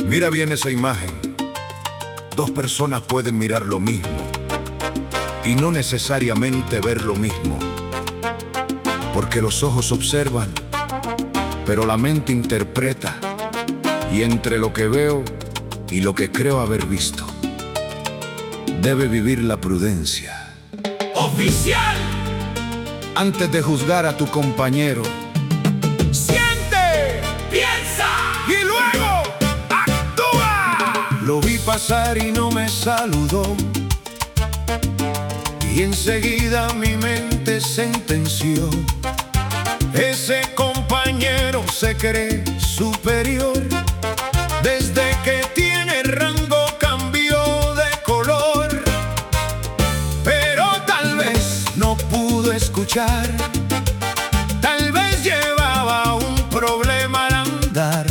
Mira bien esa imagen. Dos personas pueden mirar lo mismo y no necesariamente ver lo mismo, porque los ojos observan, pero la mente interpreta, y entre lo que veo y lo que creo haber visto, debe vivir la prudencia. Oficial. Antes de juzgar a tu compañero, Siente, piensa y luego actúa. Lo vi pasar y no me saludó, y enseguida mi mente sentenció: ese compañero se cree superior. Desde que tiene rango cambió de color, pero tal vez no pudo escuchar, tal vez llevaba un problema al andar.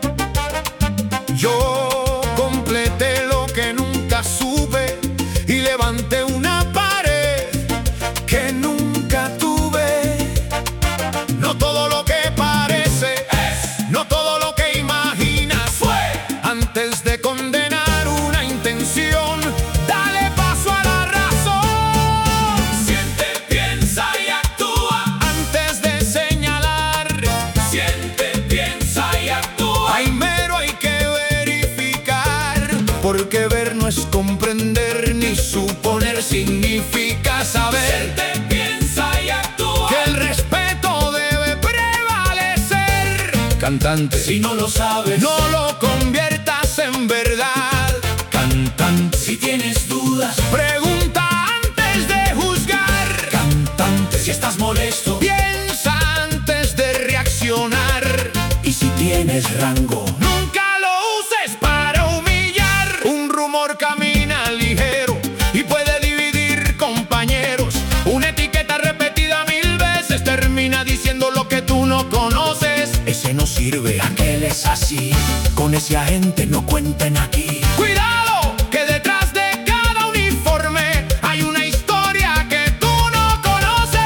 Yo completé lo que nunca supe y levanté una pared que nunca tuve. No todo lo que parece es, no todo lo que imaginas fue. Antes de condenar una intención, dale paso a la razón. Siente, piensa y actúa. Antes de señalar, Siente, piensa y actúa. primero hay que verificar, porque ver no es comprender, ni suponer significa saber Siente, piensa y actúa. que el respeto debe prevalecer. Cantante, Si no lo sabes, no lo conviertas en verdad. cantante. Si tienes dudas, Pregunta antes de juzgar. cantante. Si estás molesto Piensa antes de reaccionar. y si tienes rango, Nunca lo uses para humillar. Un rumor camina ligero y puede dividir compañeros. Una etiqueta repetida 1000 veces termina diciendo lo que tú no conoces. ese no sirve, aquel es así. Con ese agente no cuenten aquí. Cuidado, que detrás de cada uniforme hay una historia que tú no conoces.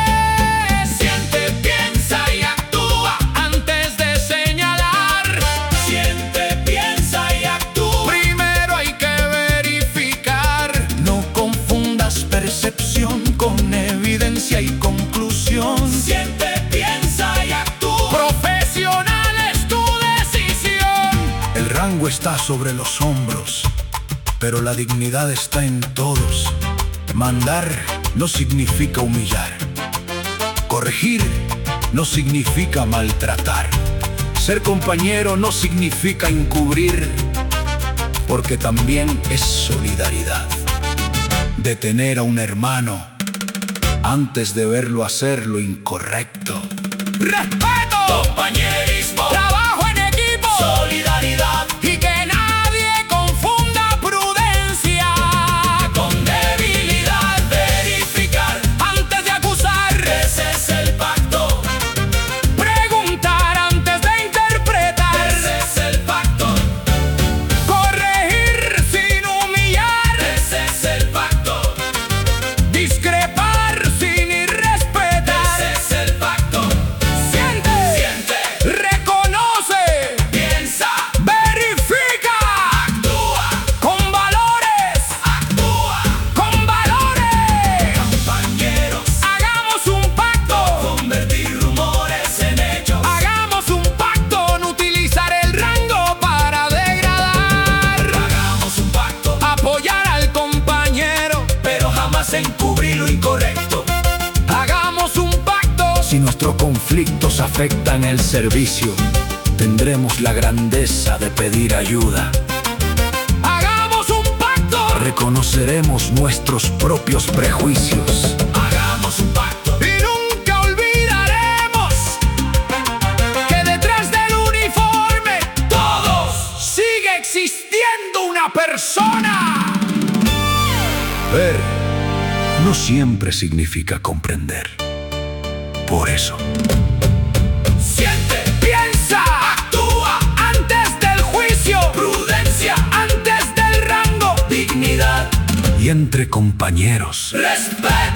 Siente, piensa y actúa. Antes de señalar, Siente, piensa y actúa. primero hay que verificar. No confundas percepción con evidencia y conclusión. Siente, piensa y actúa. Profesional es tu decisión. El rango está sobre los hombros, pero la dignidad está en todos. Mandar no significa humillar. Corregir no significa maltratar. Ser compañero no significa encubrir, porque también es solidaridad. Detener a un hermano antes de verlo hacer lo incorrecto. ¡Respeto! Compañerismo, Trabajo en equipo. solidaridad Y que nadie confunda prudencia con debilidad. Verificar, antes de acusar. ese es el pacto. Preguntar antes de interpretar. Ese es el pacto. Corregir sin humillar. Ese es el pacto. Discrepar sin irrespetar. Ese es el pacto. Siente, Siente, reconoce, piensa, verifica. actúa, Con valores, actúa. con valores. Compañeros, Hagamos un pacto. convertir rumores en hechos. Hagamos un pacto, no utilizar el rango para degradar. Hagamos un pacto, Apoyar al compañero. pero jamás encubrir lo incorrecto. Hagamos un pacto. Si nuestros conflictos afectan el servicio, tendremos la grandeza de pedir ayuda. Hagamos un pacto. Reconoceremos nuestros propios prejuicios. Hagamos un pacto, Y nunca olvidaremos que detrás del uniforme todos. sigue existiendo una persona. Ver no siempre significa comprender. Por eso, Siente, piensa actúa, antes del juicio, prudencia, antes del rango, dignidad, y entre compañeros. respeto.